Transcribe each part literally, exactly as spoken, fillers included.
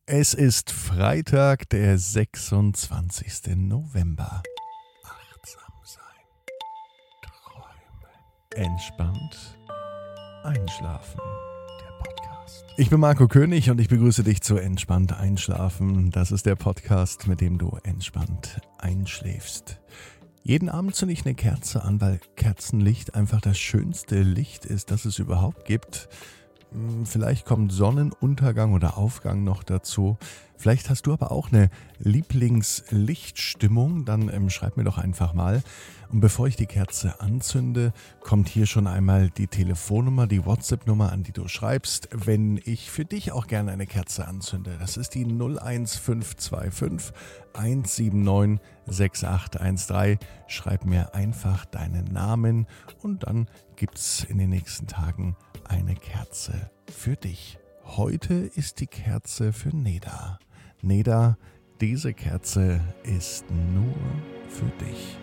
Es ist Freitag, der sechsundzwanzigsten November. Achtsam sein, träumen, entspannt einschlafen. Der Podcast. Ich bin Marco König und ich begrüße dich zu Entspannt Einschlafen. Das ist der Podcast, mit dem du entspannt einschläfst. Jeden Abend zünde ich eine Kerze an, weil Kerzenlicht einfach das schönste Licht ist, das es überhaupt gibt. Vielleicht kommt Sonnenuntergang oder Aufgang noch dazu. Vielleicht hast du aber auch eine Lieblingslichtstimmung, dann ähm, schreib mir doch einfach mal. Und bevor ich die Kerze anzünde, kommt hier schon einmal die Telefonnummer, die WhatsApp-Nummer, an die du schreibst, wenn ich für dich auch gerne eine Kerze anzünde. Das ist die null eins fünf zwei fünf eins sieben neun sechs acht eins drei. Schreib mir einfach deinen Namen und dann gibt's in den nächsten Tagen eine Kerze für dich. Heute ist die Kerze für Neda. Neda, diese Kerze ist nur für dich.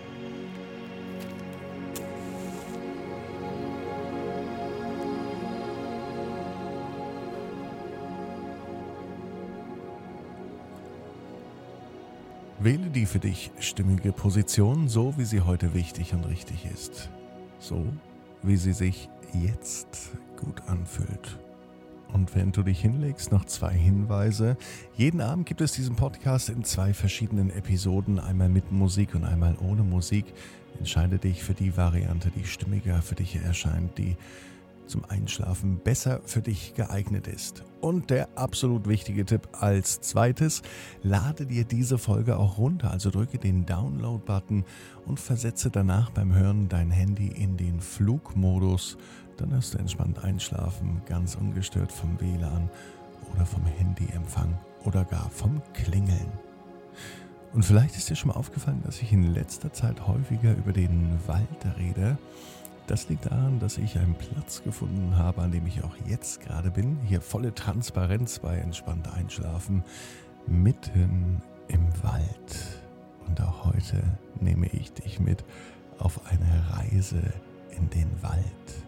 Wähle die für dich stimmige Position, so wie sie heute wichtig und richtig ist. So, wie sie sich jetzt gut anfühlt. Und wenn du dich hinlegst, noch zwei Hinweise. Jeden Abend gibt es diesen Podcast in zwei verschiedenen Episoden, einmal mit Musik und einmal ohne Musik. Entscheide dich für die Variante, die stimmiger für dich erscheint, die zum Einschlafen besser für dich geeignet ist. Und der absolut wichtige Tipp als zweites, lade dir diese Folge auch runter, also drücke den Download-Button und versetze danach beim Hören dein Handy in den Flugmodus. Dann wirst du entspannt einschlafen, ganz ungestört vom W L A N oder vom Handyempfang oder gar vom Klingeln. Und vielleicht ist dir schon mal aufgefallen, dass ich in letzter Zeit häufiger über den Wald rede. Das liegt daran, dass ich einen Platz gefunden habe, an dem ich auch jetzt gerade bin. Hier volle Transparenz bei Entspannt Einschlafen, mitten im Wald. Und auch heute nehme ich dich mit auf eine Reise in den Wald.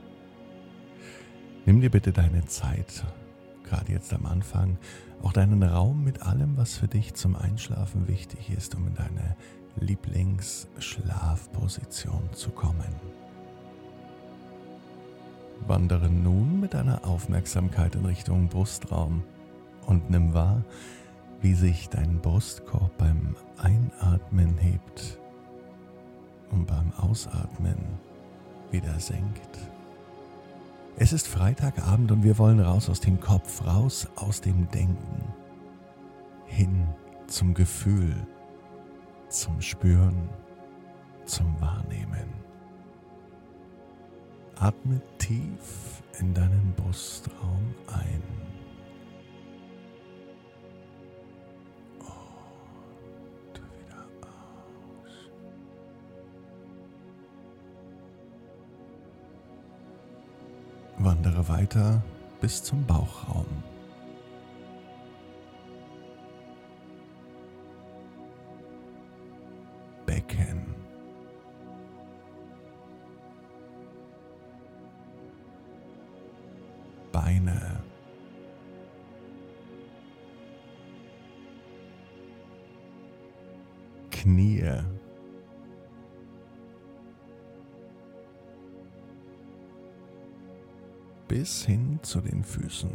Nimm dir bitte deine Zeit, gerade jetzt am Anfang, auch deinen Raum mit allem, was für dich zum Einschlafen wichtig ist, um in deine Lieblingsschlafposition zu kommen. Wandere nun mit deiner Aufmerksamkeit in Richtung Brustraum und nimm wahr, wie sich dein Brustkorb beim Einatmen hebt und beim Ausatmen wieder senkt. Es ist Freitagabend und wir wollen raus aus dem Kopf, raus aus dem Denken, hin zum Gefühl, zum Spüren, zum Wahrnehmen. Atme tief in deinen Brustraum ein und wieder aus. Wandere weiter bis zum Bauchraum. Becken. Beine, Knie, bis hin zu den Füßen.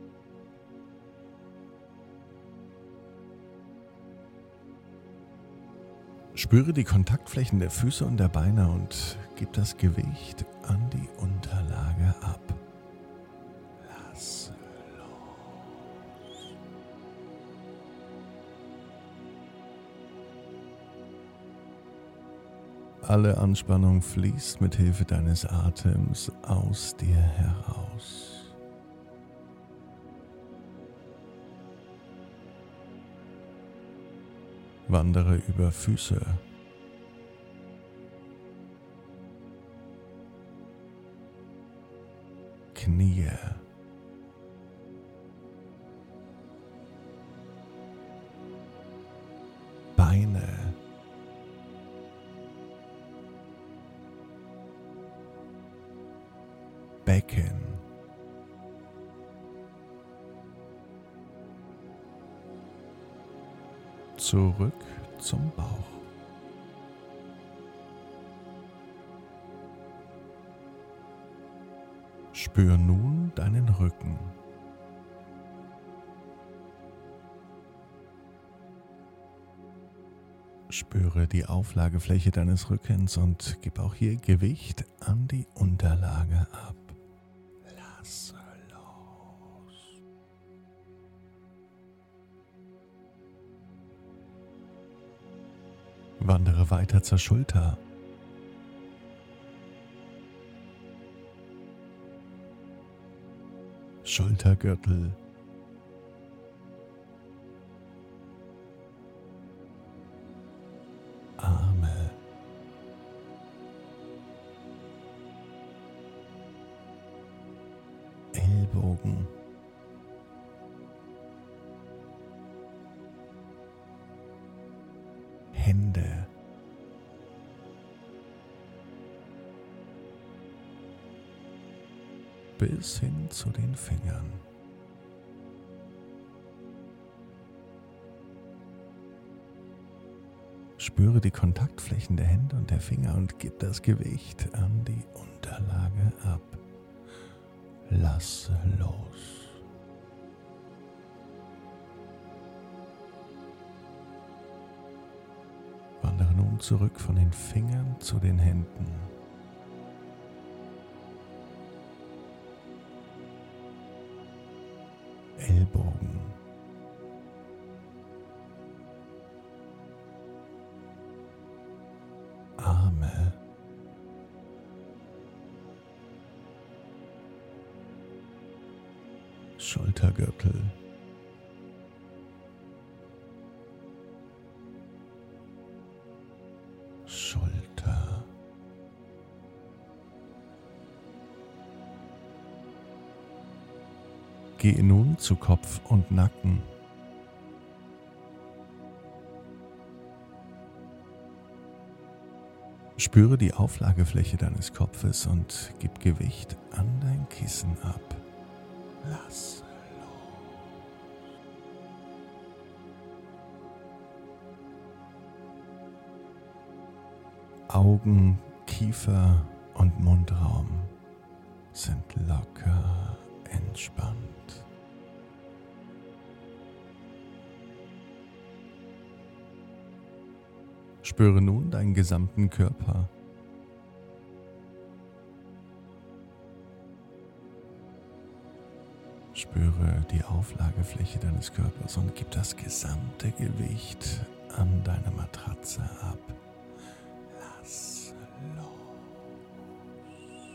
Spüre die Kontaktflächen der Füße und der Beine und gib das Gewicht an die Unterlage ab. Lass los. Alle Anspannung fließt mit Hilfe deines Atems aus dir heraus. Wandere über Füße, Knie, Beine, Becken, zurück zum Bauch. Spür nun deinen Rücken. Spüre die Auflagefläche deines Rückens und gib auch hier Gewicht an die Unterlage ab. Lasse los. Wandere weiter zur Schulter. Schultergürtel. Arme. Ellbogen. Hände. Bis hin zu den Fingern. Spüre die Kontaktflächen der Hände und der Finger und gib das Gewicht an die Unterlage ab. Lasse los. Wandere nun zurück von den Fingern zu den Händen. Ellbogen. Arme. Schultergürtel. Schulter. Gehe nun zu Kopf und Nacken. Spüre die Auflagefläche deines Kopfes und gib Gewicht an dein Kissen ab. Lass los. Augen, Kiefer und Mundraum sind locker entspannt. Spüre nun deinen gesamten Körper. Spüre die Auflagefläche deines Körpers und gib das gesamte Gewicht an deine Matratze ab. Lass los.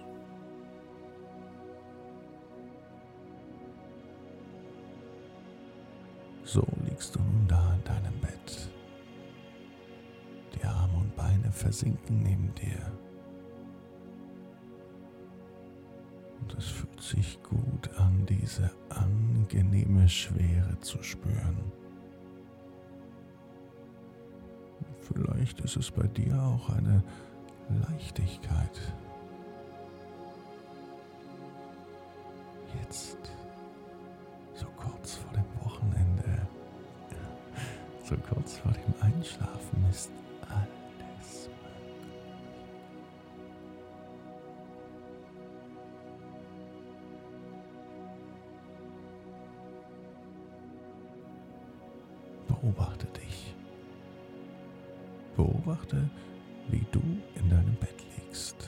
So liegst du nun da in deinem Bett. Die Arme und Beine versinken neben dir. Und es fühlt sich gut an, diese angenehme Schwere zu spüren. Vielleicht ist es bei dir auch eine Leichtigkeit. Jetzt, so kurz vor dem Wochenende, so kurz vor dem Einschlafen, ist alles möglich. Beobachte dich. Beobachte, wie du in deinem Bett liegst.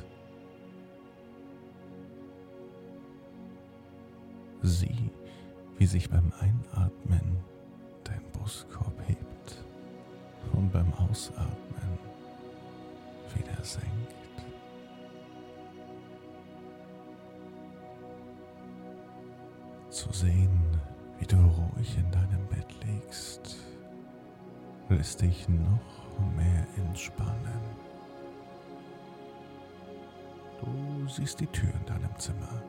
Sieh, wie sich beim Einatmen dein Brustkorb hebt und beim Ausatmen wieder senkt. Zu sehen, wie du ruhig in deinem Bett liegst, lässt dich noch mehr entspannen. Du siehst die Tür in deinem Zimmer.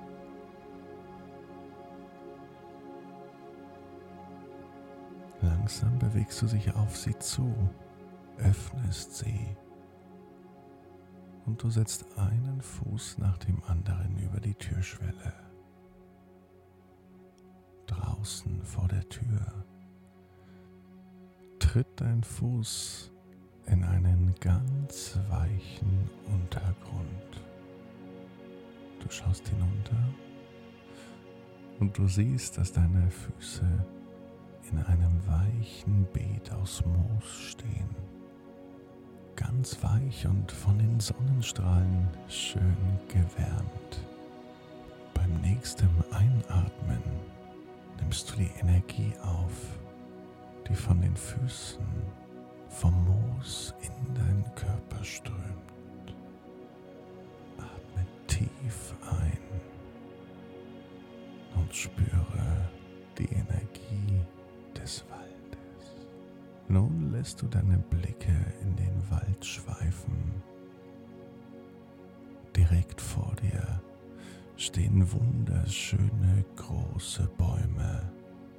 Langsam bewegst du dich auf sie zu, öffnest sie und du setzt einen Fuß nach dem anderen über die Türschwelle. Draußen vor der Tür tritt dein Fuß in einen ganz weichen Untergrund. Du schaust hinunter und du siehst, dass deine Füße in einem weichen Beet aus Moos stehen. Ganz weich und von den Sonnenstrahlen schön gewärmt. Beim nächsten Einatmen nimmst du die Energie auf, die von den Füßen vom Moos in deinen Körper strömt. Atme tief ein und spüre die Energie des Waldes. Nun lässt du deine Blicke in den Wald schweifen. Direkt vor dir stehen wunderschöne große Bäume.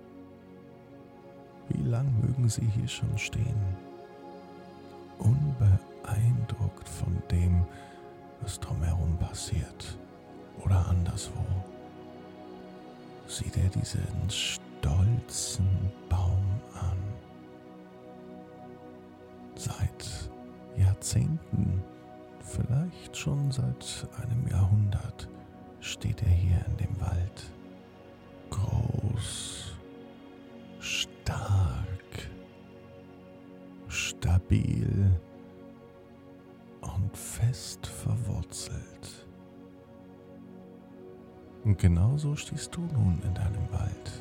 Wie lang mögen sie hier schon stehen? Unbeeindruckt von dem, was drumherum passiert oder anderswo. Sieh dir diesen stolzen Baum an. Seit Jahrzehnten, vielleicht schon seit einem Jahrhundert, steht er hier in dem Wald. Groß, stark, stabil und fest verwurzelt. Und genauso stehst du nun in deinem Wald.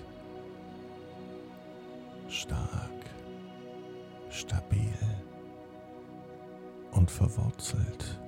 Stark, stabil und verwurzelt.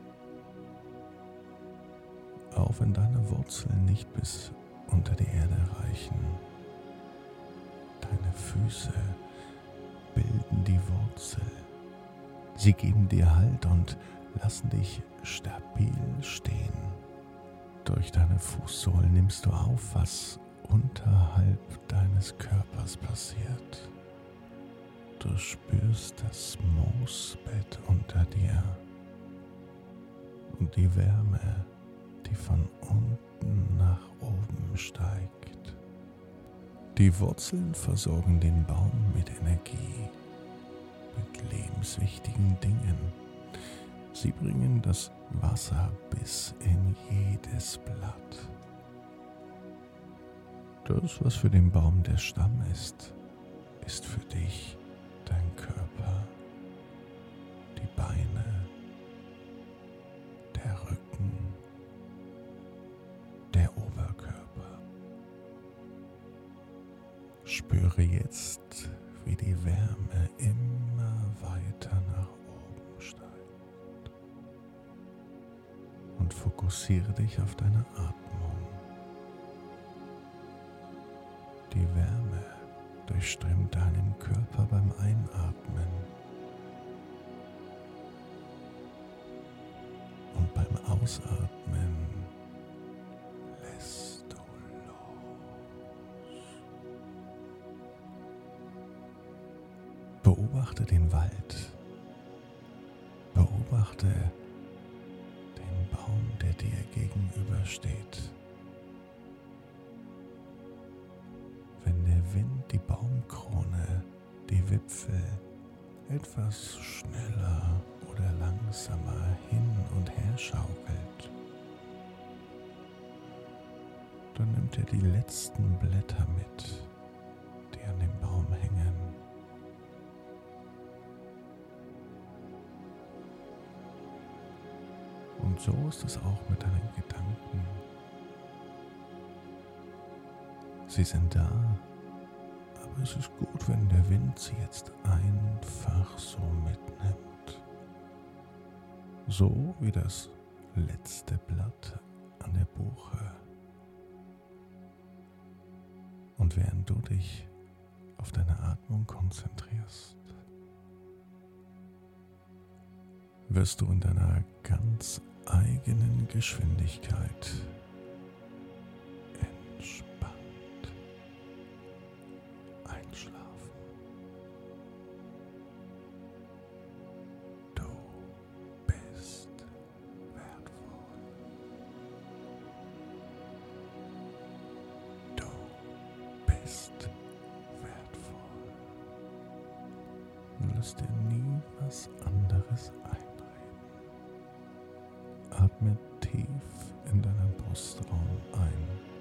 Auch wenn deine Wurzeln nicht bis unter die Erde reichen. Deine Füße bilden die Wurzel. Sie geben dir Halt und lassen dich stabil stehen. Durch deine Fußsohlen nimmst du auf, was unterhalb deines Körpers passiert. Du spürst das Moosbett unter dir und die Wärme, die von unten nach oben steigt. Die Wurzeln versorgen den Baum mit Energie, mit lebenswichtigen Dingen. Sie bringen das Wasser bis in jedes Blatt. Das, was für den Baum der Stamm ist, ist für dich dein Körper, die Beine, der Rücken, der Oberkörper. Spüre jetzt, wie die Wärme immer weiter nach oben steigt. Und fokussiere dich auf deine Atmung. Die Wärme durchströmt deinen Körper beim Einatmen und beim Ausatmen lässt du los. Beobachte den Wald. Beobachte den Baum, der dir gegenübersteht. Wenn der Wind die Baumkrone, die Wipfel etwas schneller oder langsamer hin und her schaukelt, dann nimmt er die letzten Blätter mit, die an dem Baum hängen. Und so ist es auch mit deinen Gedanken. Sie sind da, aber es ist gut, wenn der Wind sie jetzt einfach so mitnimmt. So wie das letzte Blatt an der Buche. Und während du dich auf deine Atmung konzentrierst, wirst du in deiner ganz eigenen Geschwindigkeit entspannt einschlafen. Du bist wertvoll. Du bist wertvoll. solltest dir nie was anderes einreden. Atme tief in deinen Brustraum ein